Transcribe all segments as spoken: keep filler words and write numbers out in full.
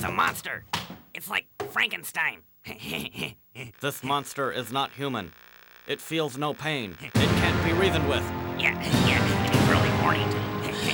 a monster. It's like Frankenstein. This monster is not human. It feels no pain. It can't be reasoned with. Yeah, yeah, and he's really horny too.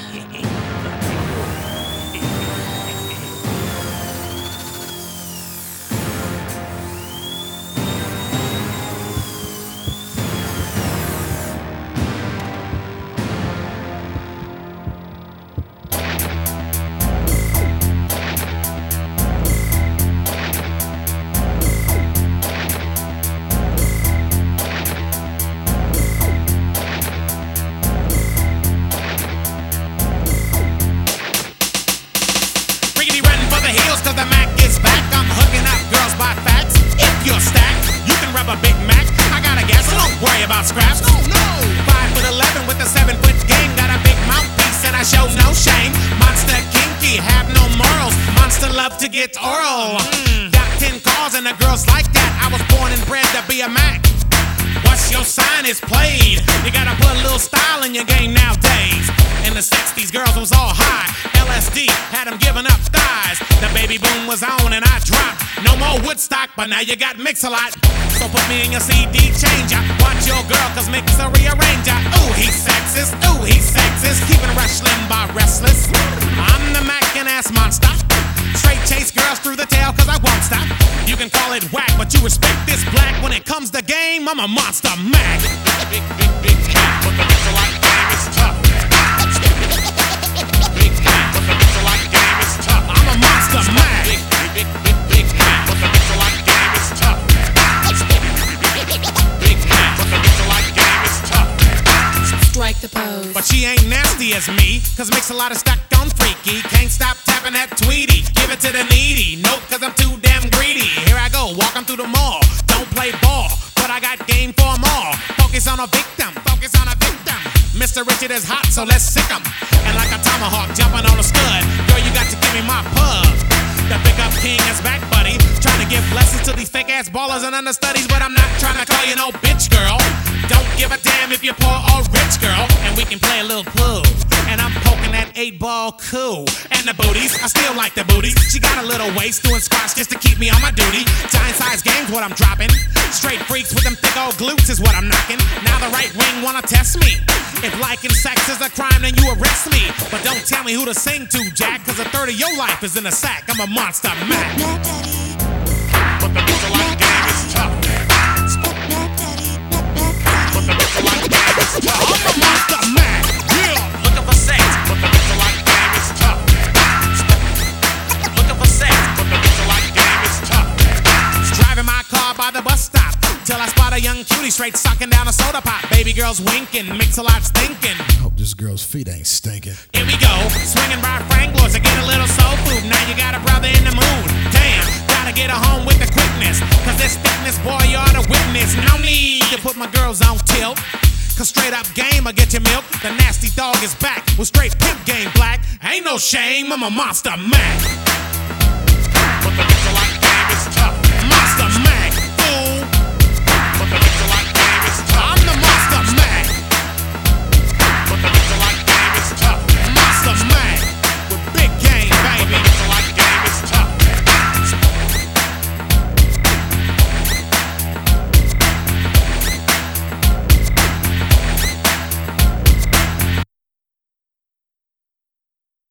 Cause the Mac is back, I'm hooking up girls by facts. If you're stacked, you can rub a Big Mac. I got a gas, so don't worry about scraps. No, no. Five foot eleven with a seven foot game. Got a big mouthpiece and I show no shame. Monster kinky, have no morals. Monster love to get oral. Mm. Got ten cars and the girls like that. I was born and bred to be a Mac. What's your sign is played. You gotta put a little style in your game nowadays. In the sixties, girls was all high. L S D had them giving up thighs. The baby boom was on and I dropped. No more Woodstock, but now you got Mix-a-Lot. So put me in your C D changer. Watch your girl, cause Mix a rearranger. Ooh, he's sexist, ooh, he's sexist. Keeping Rush Limbaugh restless. I'm the Mac and ass monster. Straight chase girls through the tail, cause I won't stop. You can call it whack, but you respect this black. When it comes to game, I'm a monster Mac. Big, big, big cat, but the Mix-a-Lot game is tough. Big cat, but the Mix-a-Lot game is tough. I'm a monster Mac. Big, big, big, big cat, but the Mix-a-Lot game is tough. Big cat, but the Mix-a-Lot game is tough. Strike the pose. But she ain't nasty as me, cause Mix-a-Lot is stuck on freaky. Can't stop tapping that Tweety. Give it to the needy. Nope, cause I'm too damn greedy. Here I go, walking through the mall. Don't play ball, but I got game for them all. Focus on a victim, focus on a victim. Mister Richard is hot, so let's sick him. And like a tomahawk jumping on a stud. Girl, you got to give me my pub. The pickup king is back, buddy. Trying to give lessons to these fake ass ballers and understudies, but I'm not trying to call you no bitch, girl. Don't give a damn if you're poor or rich, girl. And we can play a little pool. And I'm poking that eight ball cool. And the booties, I still like the booties. She got a little waist doing squats just to keep me on my duty. Giant size games, what I'm dropping. Straight freaks with them thick old glutes is what I'm knocking. Now the right wing wanna test me. If liking sex is a crime, then you arrest me. But don't tell me who to sing to, Jack, cause a third of your life is in a sack. I'm a monster Mac. But the Mix-a-Lot game is tough. But the Mix-a-Lot game is tough. I'm a monster Mac. Yeah. Looking for sex, but the Mix-a-Lot game is tough. Looking for sex, but the Mix-a-Lot game is tough. Driving my car by the bus stop till I spot a young cutie straight sucking down a soda pop. Baby girl's winking, Mix-a-Lot's thinking. Hope this girl's feet ain't stinking. Here we go, swinging by Franklin's to get a little soul food. Now you got a brother in the mood. Damn, gotta get her home with the quickness. Cause this thickness, boy, you ought to witness. No need to put my girls on tilt. Cause straight up game, I get your milk. The nasty dog is back with straight pimp game black. Ain't no shame, I'm a monster Mac.